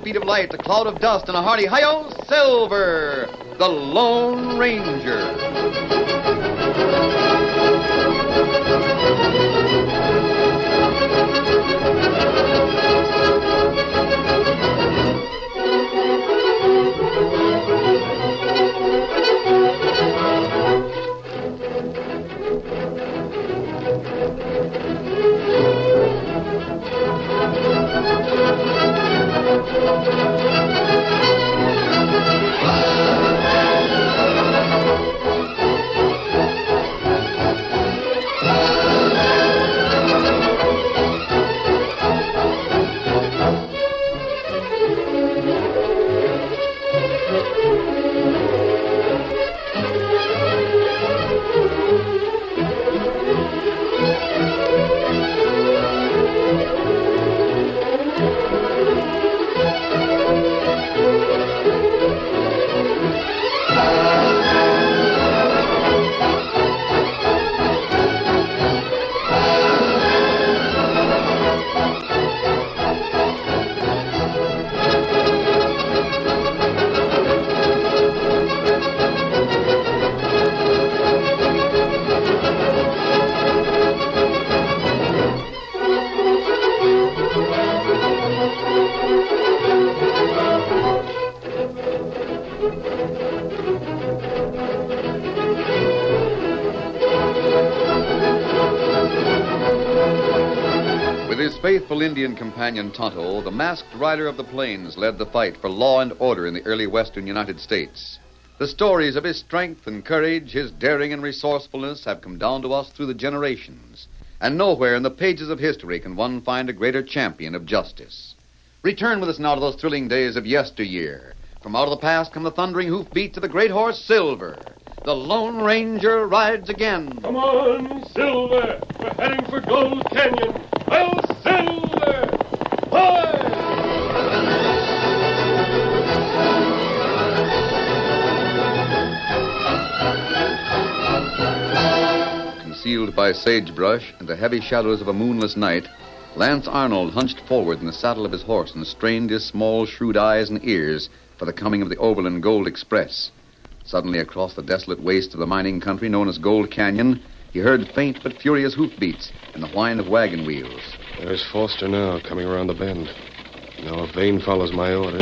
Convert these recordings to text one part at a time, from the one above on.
speed of light, a cloud of dust, and a hearty hi-yo, Silver, the Lone Ranger. Faithful Indian companion Tonto, the masked rider of the plains, led the fight for law and order in the early western United States. The stories of his strength and courage, his daring and resourcefulness have come down to us through the generations, and nowhere in the pages of history can one find a greater champion of justice. Return with us now to those thrilling days of yesteryear. From out of the past come the thundering hoofbeats of the great horse Silver. The Lone Ranger rides again. Come on, Silver. We're heading for Gold Canyon. Well, Silver! Hi! Concealed by sagebrush and the heavy shadows of a moonless night, Lance Arnold hunched forward in the saddle of his horse and strained his small, shrewd eyes and ears for the coming of the Overland Gold Express. Suddenly, across the desolate waste of the mining country known as Gold Canyon, he heard faint but furious hoofbeats and the whine of wagon wheels. There's Foster now, coming around the bend. Now if Vane follows my orders...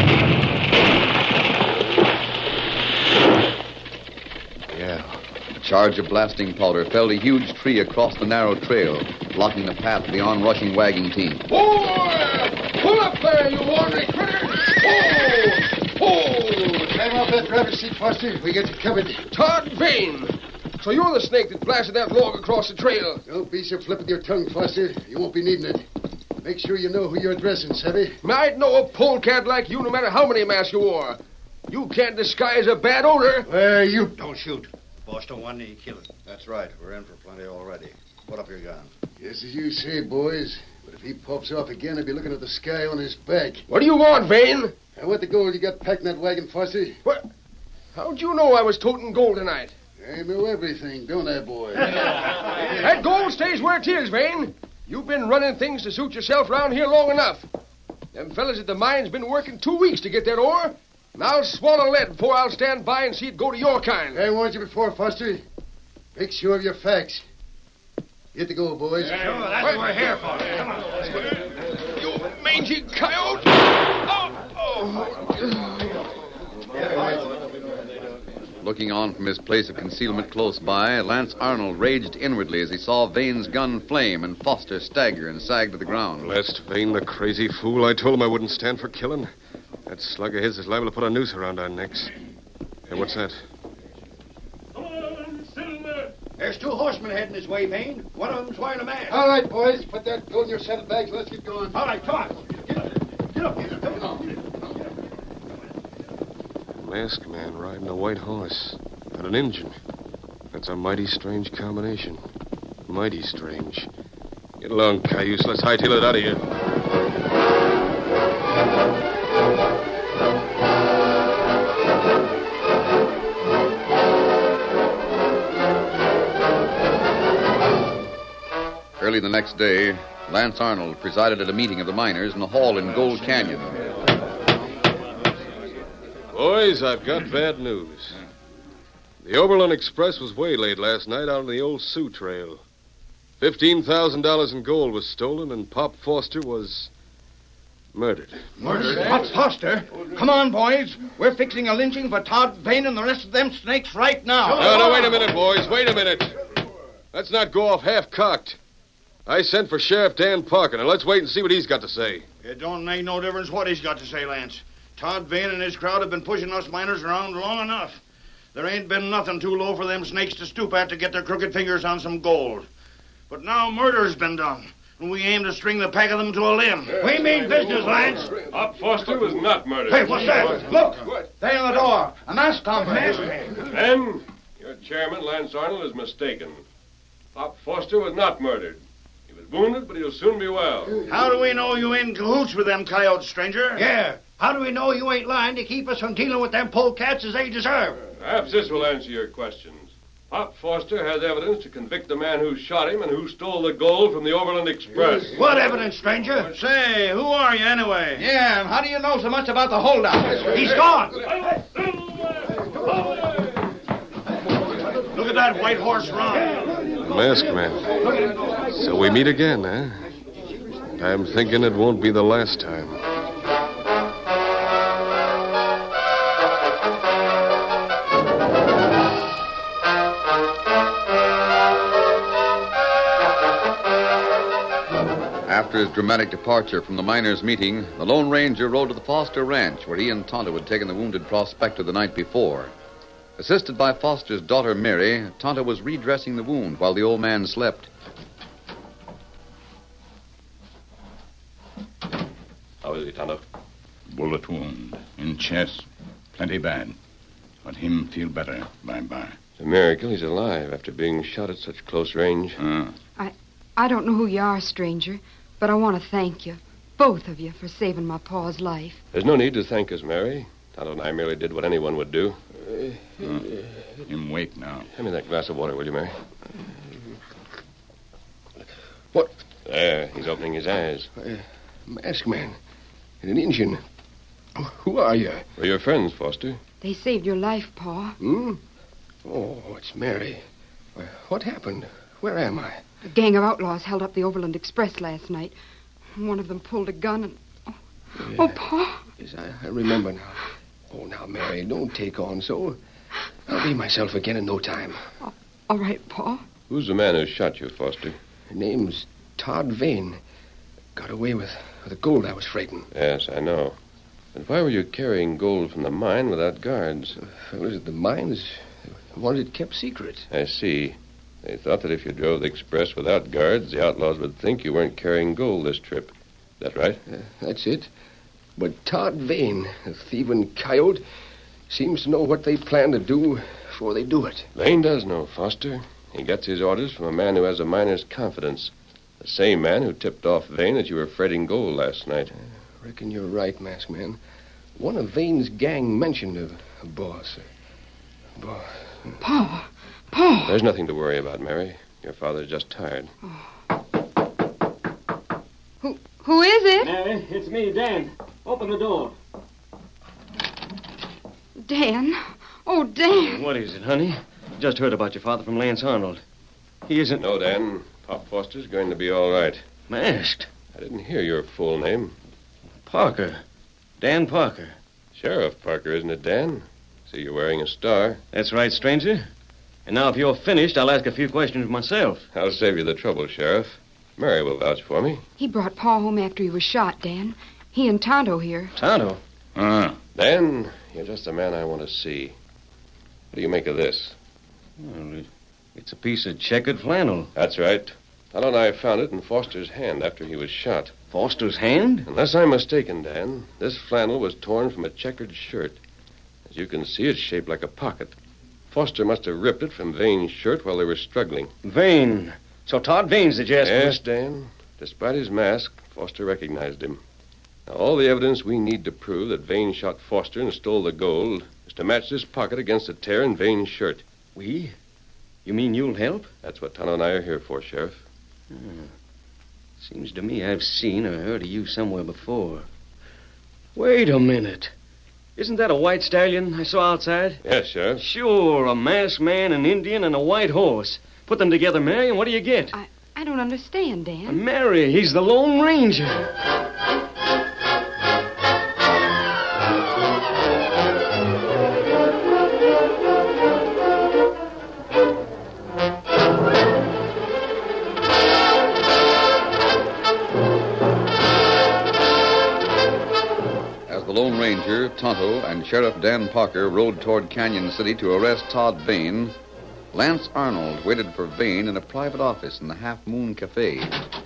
Yeah. A charge of blasting powder felled a huge tree across the narrow trail, blocking the path of the onrushing wagon team. Boy! Pull up there, you ornery critter! Climb off that driver's seat, Foster. We got you covered. Todd Vane! So you're the snake that blasted that log across the trail. Don't be so flip with your tongue, Foster. You won't be needing it. Make sure you know who you're addressing, Savvy. I'd know a polecat like you no matter how many masks you wore. You can't disguise a bad odor. Where you... Don't shoot. Boss don't want any killing. That's right. We're in for plenty already. Put up your gun. Yes, as you say, boys. But if he pops off again, I'll be looking at the sky on his back. What do you want, Vane? I want the gold you got packed in that wagon, Foster. What? How'd you know I was toting gold tonight? I know everything, don't I, boy? That gold stays where it is, Vane. You've been running things to suit yourself around here long enough. Them fellas at the mine's been working 2 weeks to get that ore, and I'll swallow lead before I'll stand by and see it go to your kind. I warned you before, Foster. Make sure of your facts. Get the gold, boys. Sure, that's what we're here for. Come on. You mangy coyote! Looking on from his place of concealment close by, Lance Arnold raged inwardly as he saw Vane's gun flame and Foster stagger and sag to the ground. Blessed Vane, the crazy fool. I told him I wouldn't stand for killing. That slug of his is liable to put a noose around our necks. Hey, what's that? Come on, Silver! There's 2 horsemen heading this way, Vane. One of them's wearing a mask. All right, boys. Put that gold in your saddlebags. Let's get going. All right, come on. Get up. Come on. Masked man riding a white horse. And an Injun. That's a mighty strange combination. Mighty strange. Get along, Cayuse. Let's hightail it out of here. Early the next day, Lance Arnold presided at a meeting of the miners in a hall in Gold Canyon. Boys, I've got bad news. The Overland Express was waylaid last night out on the old Sioux Trail. $15,000 in gold was stolen, and Pop Foster was murdered. Murdered? Pop Foster? Come on, boys. We're fixing a lynching for Todd Vane and the rest of them snakes right now. No, wait a minute, boys. Wait a minute. Let's not go off half-cocked. I sent for Sheriff Dan Parker. Now, let's wait and see what he's got to say. It don't make no difference what he's got to say, Lance. Todd Vane and his crowd have been pushing us miners around long enough. There ain't been nothing too low for them snakes to stoop at to get their crooked fingers on some gold. But now murder's been done, and we aim to string the pack of them to a limb. We mean business, Lance. Pop Foster was not murdered. Hey, what's that? Look! There in the door. A masked hombre. Then, your chairman, Lance Arnold, is mistaken. Pop Foster was not murdered. He was wounded, but he'll soon be well. How do we know you ain't in cahoots with them coyotes, stranger? Yeah. How do we know you ain't lying to keep us from dealing with them polecats as they deserve? Perhaps this will answer your questions. Pop Foster has evidence to convict the man who shot him and who stole the gold from the Overland Express. What evidence, stranger? Say, who are you anyway? Yeah, and how do you know so much about the holdout? He's gone. Look at that white horse run. Masked man. So we meet again, huh? I'm thinking it won't be the last time. After his dramatic departure from the miners' meeting, the Lone Ranger rode to the Foster Ranch, where he and Tonto had taken the wounded prospector the night before. Assisted by Foster's daughter, Mary, Tonto was redressing the wound while the old man slept. How is he, Tonto? Bullet wound in chest. Plenty bad. But him feel better by. It's a miracle he's alive after being shot at such close range. I don't know who you are, stranger, but I want to thank you, both of you, for saving my pa's life. There's no need to thank us, Mary. Tonto and I merely did what anyone would do. Him wake now. Hand me that glass of water, will you, Mary? What? There, he's opening his eyes. Masked man. And an Indian. Who are you? We're your friends, Foster. They saved your life, Pa. Oh, it's Mary. What happened? Where am I? A gang of outlaws held up the Overland Express last night. One of them pulled a gun and... Oh, Pa. Yes, I remember now. Oh, now, Mary, don't take on so. I'll be myself again in no time. All right, Pa. Who's the man who shot you, Foster? Her name's Todd Vane. Got away with the gold I was freighting. Yes, I know. But why were you carrying gold from the mine without guards? Was it the mines? Wanted it kept secret. I see. They thought that if you drove the express without guards, the outlaws would think you weren't carrying gold this trip. Is that right? That's it. But Todd Vane, the thieving coyote, seems to know what they plan to do before they do it. Vane does know, Foster. He gets his orders from a man who has a miner's confidence. The same man who tipped off Vane that you were freighting gold last night. I reckon you're right, Masked Man. One of Vane's gang mentioned a boss. Pa. There's nothing to worry about, Mary. Your father's just tired. Who is it? Mary, it's me, Dan. Open the door. Dan. Oh, Dan. What is it, honey? Just heard about your father from Lance Arnold. He isn't... No, Dan. Pop Foster's going to be all right. Masked. I didn't hear your full name. Parker. Dan Parker. Sheriff Parker, isn't it, Dan? See, you're wearing a star. That's right, stranger. And now, if you're finished, I'll ask a few questions myself. I'll save you the trouble, Sheriff. Mary will vouch for me. He brought Pa home after he was shot, Dan. He and Tonto here. Tonto? Dan, you're just the man I want to see. What do you make of this? Well, it's a piece of checkered flannel. That's right. Tonto and I found it in Foster's hand after he was shot. Foster's hand? Unless I'm mistaken, Dan, this flannel was torn from a checkered shirt. As you can see, it's shaped like a pocket. Foster must have ripped it from Vane's shirt while they were struggling. Vane. So Todd Vane's the jest. Yes, Dan. Despite his mask, Foster recognized him. Now, all the evidence we need to prove that Vane shot Foster and stole the gold is to match this pocket against a tear in Vane's shirt. We? You mean you'll help? That's what Tonto and I are here for, Sheriff. Seems to me I've seen or heard of you somewhere before. Wait a minute. Isn't that a white stallion I saw outside? Yes, Sheriff. Sure, a masked man, an Indian, and a white horse. Put them together, Mary, and what do you get? I don't understand, Dan. Mary, he's the Lone Ranger. Lone Ranger, Tonto, and Sheriff Dan Parker rode toward Canyon City to arrest Todd Vane. Lance Arnold waited for Vane in a private office in the Half Moon Cafe.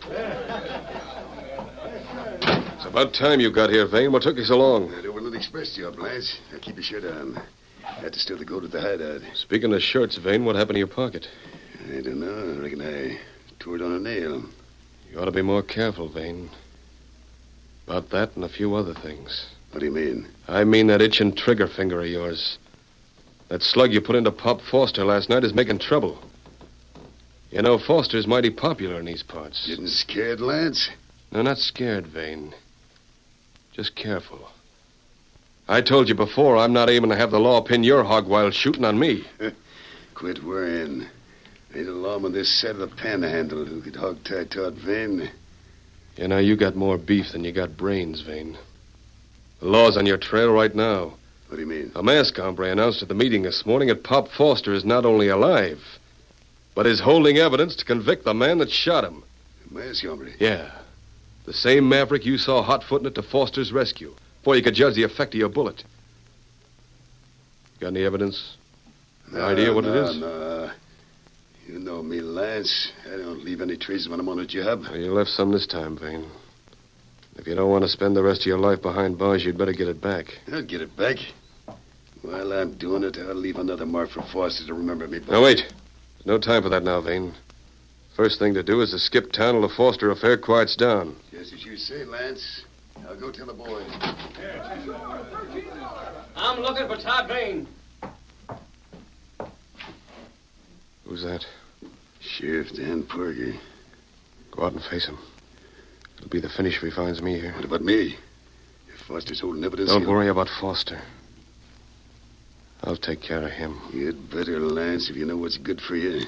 It's about time you got here, Vane. What took you so long? That Overland Express job, Lance. Now keep your shirt on. Had to steal the gold at the hideout. Speaking of shirts, Vane, what happened to your pocket? I don't know. I reckon I tore it on a nail. You ought to be more careful, Vane. About that and a few other things. What do you mean? I mean that itching trigger finger of yours. That slug you put into Pop Foster last night is making trouble. You know, Foster's mighty popular in these parts. Getting scared, Lance? No, not scared, Vane. Just careful. I told you before, I'm not aiming to have the law pin your hog while shooting on me. Quit worrying. Ain't a lawman this side of the panhandle who could hog-tie Todd Vane. You know, you got more beef than you got brains, Vane. The law's on your trail right now. What do you mean? A masked hombre announced at the meeting this morning that Pop Foster is not only alive, but is holding evidence to convict the man that shot him. A masked hombre? Yeah. The same maverick you saw hot-footing it to Foster's rescue, before you could judge the effect of your bullet. Got any evidence? An idea what it is? No. You know me, Lance. I don't leave any traces when I'm on a job. Well, you left some this time, Vane. If you don't want to spend the rest of your life behind bars, you'd better get it back. I'll get it back. While I'm doing it, I'll leave another mark for Foster to remember me by. Now, wait. There's no time for that now, Vane. First thing to do is to skip town till the Foster affair quiets down. Just as you say, Lance. I'll go tell the boys. I'm looking for Todd Vane. Who's that? Sheriff Dan Parker. Go out and face him. It'll be the finish if he finds me here. What about me? If Foster's holding evidence... Don't worry about Foster. I'll take care of him. You'd better, Lance, if you know what's good for you.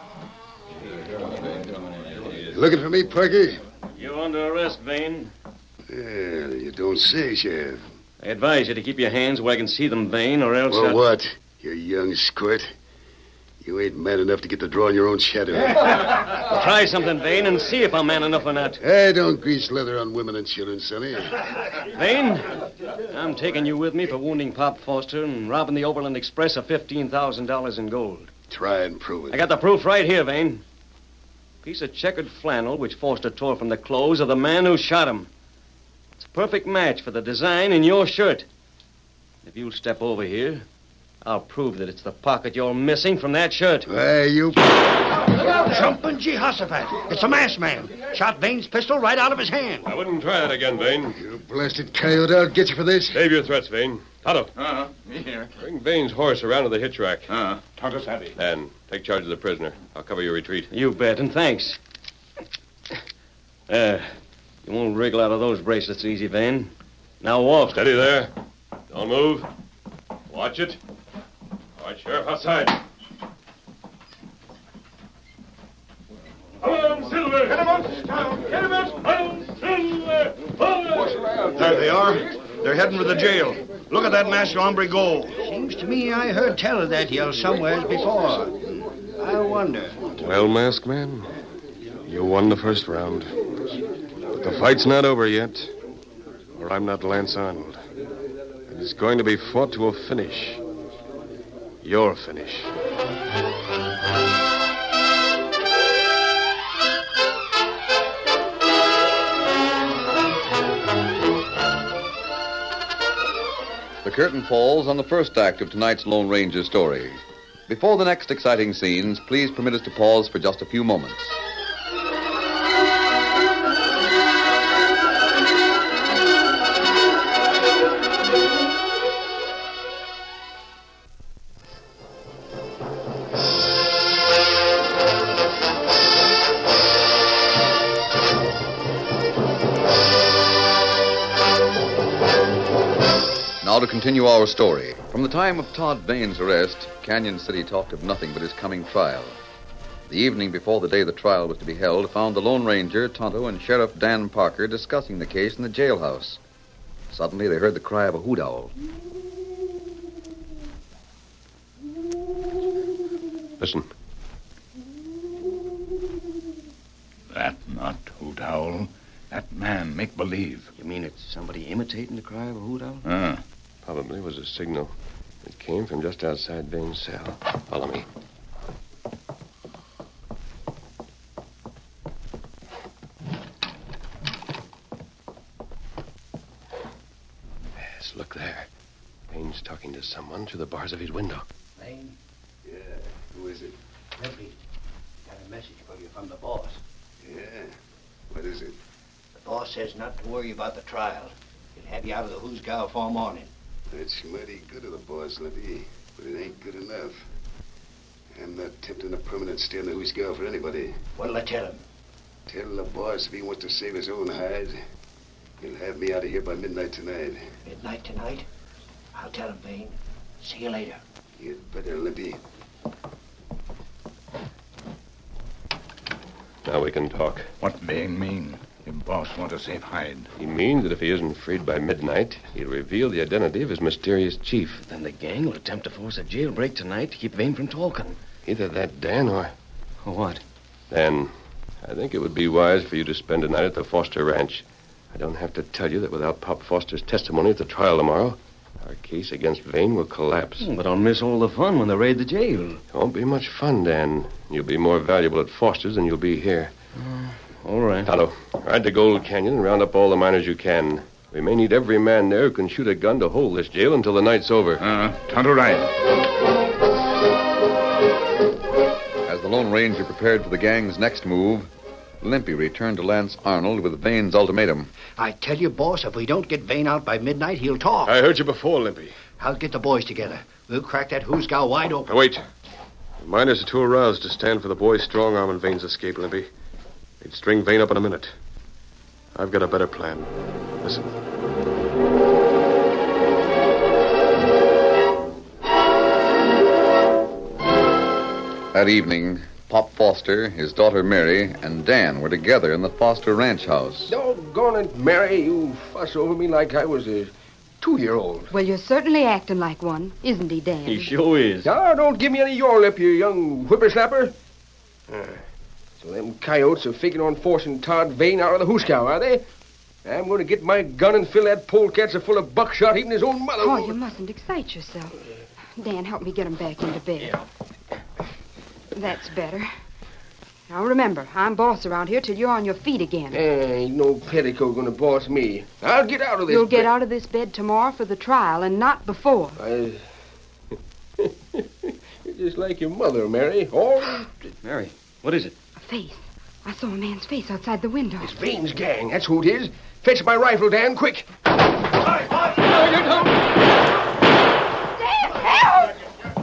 Looking for me, Parker? You're under arrest, Vane. Well, you don't say, Sheriff. I advise you to keep your hands where I can see them, Vane, or else... Well, what? You young squirt. You ain't man enough to get to draw on your own shadow. Try something, Vane, and see if I'm man enough or not. Hey, don't grease leather on women and children, Sonny. Vane, I'm taking you with me for wounding Pop Foster and robbing the Overland Express of $15,000 in gold. Try and prove it. I got the proof right here, Vane. Piece of checkered flannel which Foster tore from the clothes of the man who shot him. It's a perfect match for the design in your shirt. If you'll step over here, I'll prove that it's the pocket you're missing from that shirt. Hey, you... Jumping Jehoshaphat. It's a masked man. Shot Vane's pistol right out of his hand. I wouldn't try that again, Vane. You blasted coyote, I'll get you for this. Save your threats, Vane. Tonto. Me here. Bring Vane's horse around to the hitch rack. Tonto savvy. And take charge of the prisoner. I'll cover your retreat. You bet, and thanks. You won't wriggle out of those bracelets easy, Vane. Now walk. Steady there. Don't move. Watch it. All right, Sheriff, outside. On, Silver! Get him up! Get him up! On, Silver! On! There they are. They're heading for the jail. Look at that masked hombre go. Seems to me I heard tell of that yell somewhere before. I wonder. Well, masked man, you won the first round. But the fight's not over yet. Or I'm not Lance Arnold. And it's going to be fought to a finish. Your finish. The curtain falls on the first act of tonight's Lone Ranger story. Before the next exciting scenes, please permit us to pause for just a few moments. Now to continue our story. From the time of Todd Vane's arrest, Canyon City talked of nothing but his coming trial. The evening before the day the trial was to be held found the Lone Ranger, Tonto, and Sheriff Dan Parker discussing the case in the jailhouse. Suddenly, they heard the cry of a hoot owl. Listen. That not hoot owl. That man make believe. You mean it's somebody imitating the cry of a hoot owl? Probably was a signal. It came from just outside Vane's cell. Follow me. Yes, look there. Vane's talking to someone through the bars of his window. Vane? Yeah, who is it? Limpy. Got a message for you from the boss. Yeah, what is it? The boss says not to worry about the trial. He'll have you out of the Hoosgow for morning. That's mighty good of the boss, Lippy, but it ain't good enough. I'm not tempting a permanent stay in the Hoosgow for anybody. What'll I tell him? Tell the boss if he wants to save his own hide, he'll have me out of here by midnight tonight. Midnight tonight? I'll tell him, Vane. See you later. You'd better, Lippy. Now we can talk. What Vane mean? The boss want to save hide. He means that if he isn't freed by midnight, he'll reveal the identity of his mysterious chief. Then the gang will attempt to force a jailbreak tonight to keep Vane from talking. Either that, Dan, or... Or what? Dan, I think it would be wise for you to spend a night at the Foster Ranch. I don't have to tell you that without Pop Foster's testimony at the trial tomorrow, our case against Vane will collapse. But I'll miss all the fun when they raid the jail. It won't be much fun, Dan. You'll be more valuable at Foster's than you'll be here. All right. Tonto, ride to Gold Canyon and round up all the miners you can. We may need every man there who can shoot a gun to hold this jail until the night's over. Tonto ride. As the Lone Ranger prepared for the gang's next move, Limpy returned to Lance Arnold with Vane's ultimatum. I tell you, boss, if we don't get Vane out by midnight, he'll talk. I heard you before, Limpy. I'll get the boys together. We'll crack that Hoosgow wide open. Now, wait. The miners are too aroused to stand for the boys' strong arm and Vane's escape, Limpy. They'd string Vane up in a minute. I've got a better plan. Listen. That evening, Pop Foster, his daughter Mary, and Dan were together in the Foster ranch house. Doggone it, Mary. You fuss over me like I was a 2-year-old. Well, you're certainly acting like one, isn't he, Dan? He sure is. Now, don't give me any of your lip, you young whippersnapper. So them coyotes are figuring on forcing Todd Vane out of the Hoosgow, are they? I'm going to get my gun and fill that polecat so full of buckshot even his own mother. Oh, you mustn't excite yourself. Dan, help me get him back into bed. Yeah. That's better. Now, remember, I'm boss around here till you're on your feet again. Ain't no petticoat going to boss me. I'll get out of this You'll get out of this bed tomorrow for the trial and not before. You're just like your mother, Mary. Always... Mary, what is it? A face. I saw a man's face outside the window. It's Vane's gang. That's who it is. Fetch my rifle, Dan, quick. Dan, help!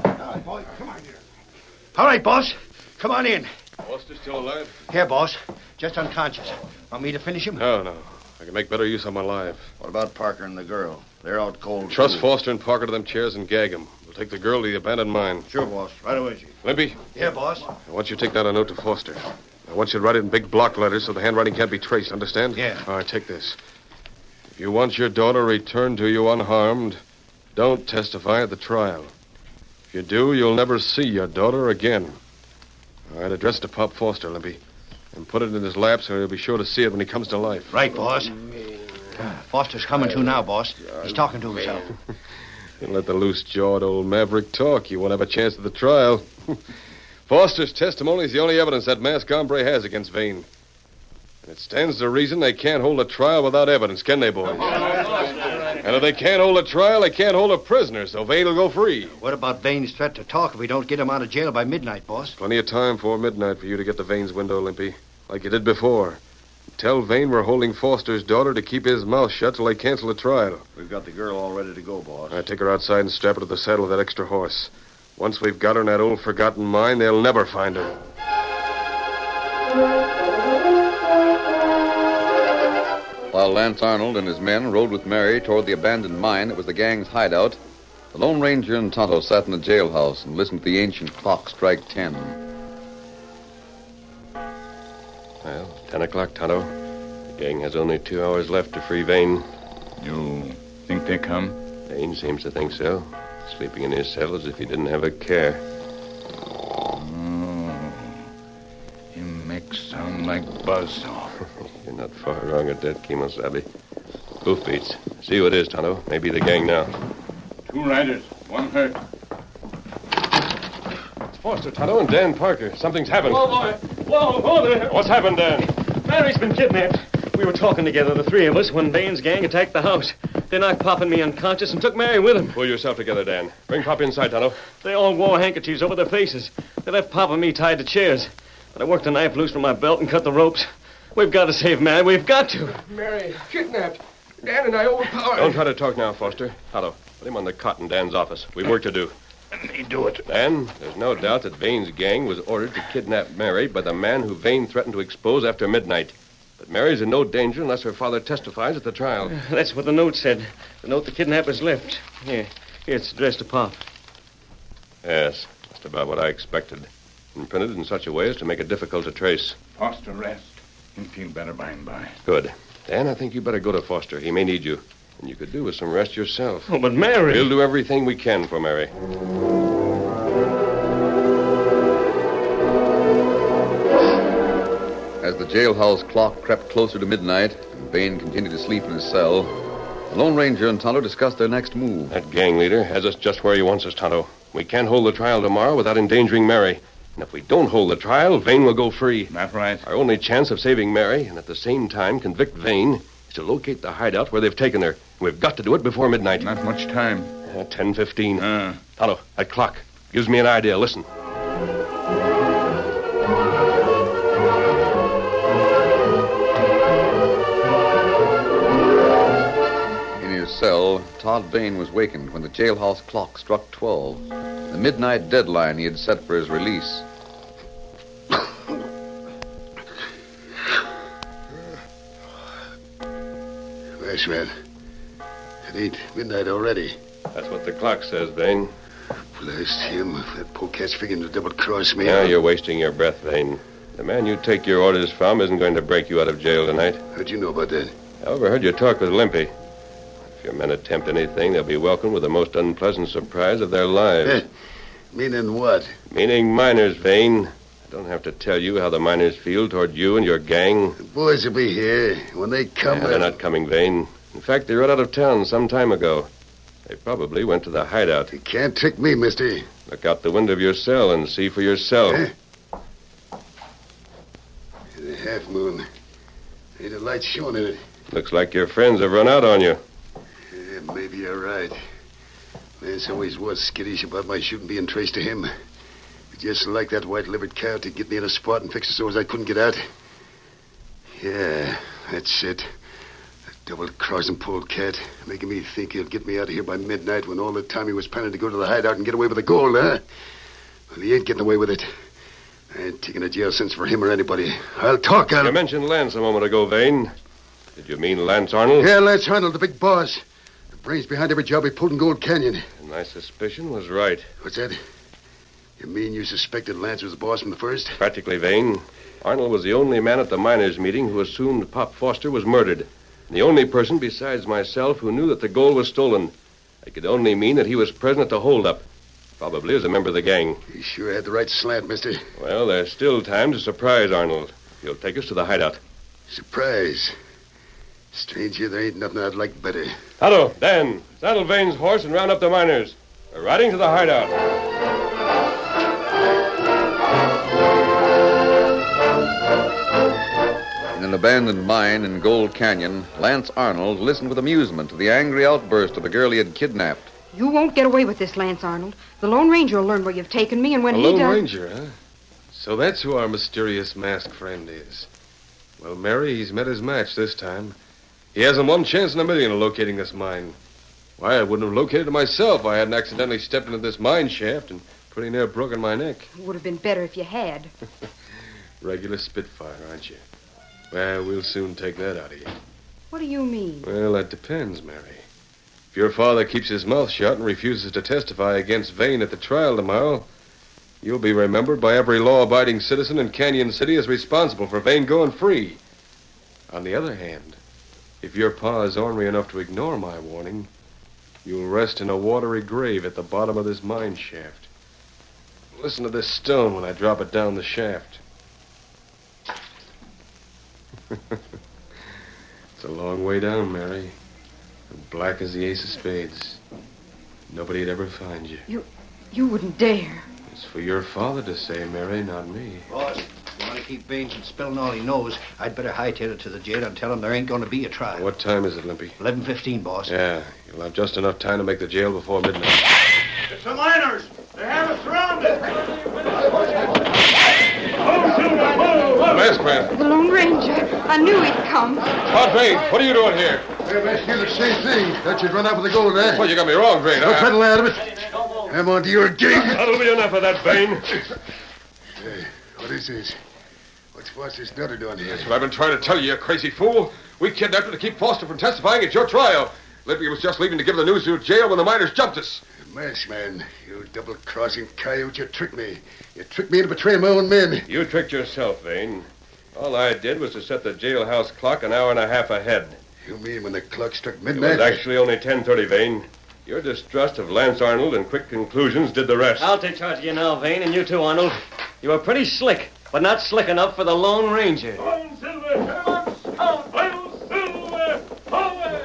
All right, boss. Come on in. Foster's still alive? Here, boss. Just unconscious. Want me to finish him? No. I can make better use of my life. What about Parker and the girl? They're out cold. Trust too. Foster and Parker to them chairs and gag them. We'll take the girl to the abandoned mine. Sure, boss. Right away, Chief. Limpy, Here, boss. I want you to take down a note to Foster. I want you to write it in big block letters so the handwriting can't be traced, understand? Yeah. All right, take this. If you want your daughter returned to you unharmed, don't testify at the trial. If you do, you'll never see your daughter again. All right, address it to Pop Foster, Limpy. And put it in his lap so he'll be sure to see it when he comes to life. Right, boss. Foster's coming to now, boss. He's talking to himself. And let the loose-jawed old maverick talk. You won't have a chance at the trial. Foster's testimony is the only evidence that masked hombre has against Vane. And it stands to reason they can't hold a trial without evidence, can they, boys? And if they can't hold a trial, they can't hold a prisoner, so Vane will go free. What about Vane's threat to talk if we don't get him out of jail by midnight, boss? Plenty of time before midnight for you to get to Vane's window, Limpy, like you did before. Tell Vane we're holding Foster's daughter to keep his mouth shut till they cancel the trial. We've got the girl all ready to go, boss. All right, take her outside and strap her to the saddle of that extra horse. Once we've got her in that old forgotten mine, they'll never find her. While While Lance Arnold and his men rode with Mary toward the abandoned mine that was the gang's hideout, the Lone Ranger and Tonto sat in the jailhouse and listened to the ancient clock strike 10. Well, 10 o'clock, Tonto. The gang has only 2 hours left to free Vane. You think they come? Vane seems to think so. Sleeping in his cell as if he didn't have a care. Oh, he makes sound like buzzsaw. You're not far wrong at that, Kemosabe. Hoofbeats. See who it is, Tonto. Maybe the gang now. 2 riders, 1 hurt. It's Foster, Tonto, and Dan Parker. Something's happened. Whoa, boy. Whoa there. What's happened, Dan? Mary's been kidnapped. We were talking together, the 3 of us, when Vane's gang attacked the house. They knocked Pop and me unconscious and took Mary with them. Pull yourself together, Dan. Bring Pop inside, Tonto. They all wore handkerchiefs over their faces. They left Pop and me tied to chairs. But I worked a knife loose from my belt and cut the ropes. We've got to save Mary. We've got to. Mary, kidnapped. Dan and I overpowered. Don't try to talk now, Foster. Tonto, put him on the cot in Dan's office. We've work to do. Let me do it. Dan, there's no doubt that Vane's gang was ordered to kidnap Mary by the man who Vane threatened to expose after midnight. But Mary's in no danger unless her father testifies at the trial. That's what the note said. The note the kidnappers left. Here, it's addressed to Pop. Yes, just about what I expected. And printed in such a way as to make it difficult to trace. Foster, rest. He'll feel better by and by. Good. Dan, I think you better go to Foster. He may need you. And you could do with some rest yourself. Oh, but Mary... We'll do everything we can for Mary. As the jailhouse clock crept closer to midnight and Vane continued to sleep in his cell, the Lone Ranger and Tonto discussed their next move. That gang leader has us just where he wants us, Tonto. We can't hold the trial tomorrow without endangering Mary. And if we don't hold the trial, Vane will go free. That right? Our only chance of saving Mary and at the same time convict Vane is to locate the hideout where they've taken her. We've got to do it before midnight. Not much time. 10:15. Tonto, that clock gives me an idea. Listen. In his cell, Todd Vane was wakened when the jailhouse clock struck 12, the midnight deadline he had set for his release. That's right. It ain't midnight already. That's what the clock says, Vane. Blast him. If that polecat's figuring to double-cross me... Now you're wasting your breath, Vane. The man you take your orders from isn't going to break you out of jail tonight. How'd you know about that? I overheard your talk with Limpy. If your men attempt anything, they'll be welcomed with the most unpleasant surprise of their lives. Meaning what? Meaning miners, Vane. I don't have to tell you how the miners feel toward you and your gang. The boys will be here. When they come... They're not coming, Vane. In fact, they rode out of town some time ago. They probably went to the hideout. You can't trick me, mister. Look out the window of your cell and see for yourself. The half moon. Ain't a light showing in it. Looks like your friends have run out on you. Yeah, maybe you're right. Lance always was skittish about my shooting being traced to him. Just like that white-livered cow to get me in a spot and fix it so as I couldn't get out. Yeah, that's it. That double-crossing polecat, making me think he'll get me out of here by midnight when all the time he was planning to go to the hideout and get away with the gold, huh? Well, he ain't getting away with it. I ain't taking a jail sentence for him or anybody. I'll talk out. You mentioned Lance a moment ago, Vane. Did you mean Lance Arnold? Yeah, Lance Arnold, the big boss. The brains behind every job he pulled in Gold Canyon. And my suspicion was right. What's that? You mean you suspected Lance was the boss from the first? Practically, Vane. Arnold was the only man at the miners' meeting who assumed Pop Foster was murdered. And the only person besides myself who knew that the gold was stolen. It could only mean that he was present at the holdup. Probably as a member of the gang. You sure had the right slant, mister. Well, there's still time to surprise Arnold. He'll take us to the hideout. Surprise. Stranger, there ain't nothing I'd like better. Tonto, Dan, saddle Vane's horse and round up the miners. We're riding to the hideout. In an abandoned mine in Gold Canyon, Lance Arnold listened with amusement to the angry outburst of the girl he had kidnapped. You won't get away with this, Lance Arnold. The Lone Ranger will learn where you've taken me, and when The he Lone does... Ranger, huh? So that's who our mysterious masked friend is. Well, Mary, he's met his match this time. He hasn't one chance in a million of locating this mine. Why, I wouldn't have located it myself if I hadn't accidentally stepped into this mine shaft and pretty near broken my neck. It would have been better if you had. Regular Spitfire, aren't you? Well, we'll soon take that out of you. What do you mean? Well, that depends, Mary. If your father keeps his mouth shut and refuses to testify against Vane at the trial tomorrow, you'll be remembered by every law-abiding citizen in Canyon City as responsible for Vane going free. On the other hand, if your pa is ornery enough to ignore my warning, you'll rest in a watery grave at the bottom of this mine shaft. Listen to this stone when I drop it down the shaft. It's a long way down, Mary. And black as the ace of spades. Nobody'd ever find you. You wouldn't dare. It's for your father to say, Mary, not me. Boss, if you want to keep Vane from spilling all he knows, I'd better hightail it to the jail and tell him there ain't going to be a trial. What time is it, Limpy? 11:15, boss. Yeah, you'll have just enough time to make the jail before midnight. It's the miners. They have us surrounded. The masked man. The Lone Ranger. I knew he'd come. Todd Vane, what are you doing here? I'm asking you the same thing. Thought you'd run out with the gold, eh? Well, you got me wrong, Vane. Don't try to lie out of it. I'm on to your gig. That'll be enough of that, Vane. Hey, what is this? What's this Nutter doing here? That's what I've been trying to tell you, you crazy fool. We kidnapped him to keep Foster from testifying at your trial. Limpy was just leaving to give the news to jail when the miners jumped us. Masked man, you double-crossing coyote, you tricked me. You tricked me into betraying my own men. You tricked yourself, Vane. All I did was to set the jailhouse clock an hour and a half ahead. You mean when the clock struck It midnight? was actually only 10:30, Vane. Your distrust of Lance Arnold and quick conclusions did the rest. I'll take charge of you now, Vane, and you too, Arnold. You were pretty slick, but not slick enough for the Lone Ranger. Pound Silver, Sherman, pound, Pound Silver, away!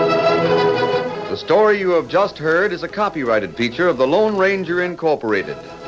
The story you have just heard is a copyrighted feature of the Lone Ranger Incorporated.